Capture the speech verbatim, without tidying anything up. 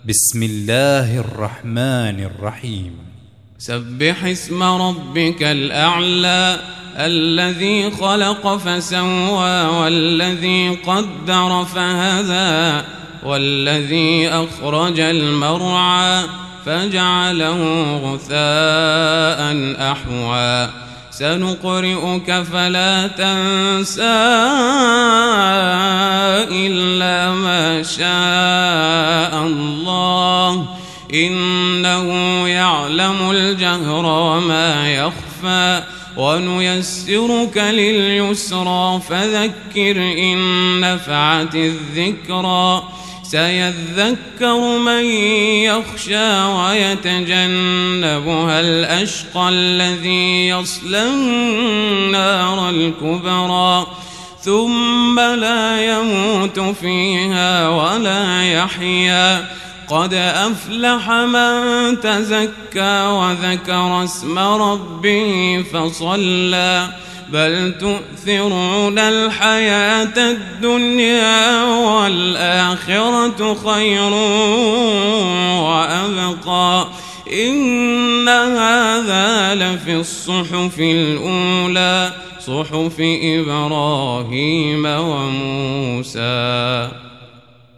بسم الله الرحمن الرحيم. سبح اسم ربك الأعلى الذي خلق فسوى والذي قدر فهدى والذي أخرج المرعى فجعله غثاء أحوى سنقرئك فلا تنسى إلا ما شاء الله إنه يعلم الجهر وما يخفى ونيسرك لليسرى فذكر إن نفعت الذكرى سيذكر من يخشى ويتجنبها الأشقى الذي يصلى النار الكبرى ثم لا يموت فيها ولا يحيا قد أفلح من تزكى وذكر اسم ربه فصلى بل تؤثرون الحياة الدنيا والآخرة خير وأبقى إن هذا لفي الصحف الأولى صحف إبراهيم وموسى.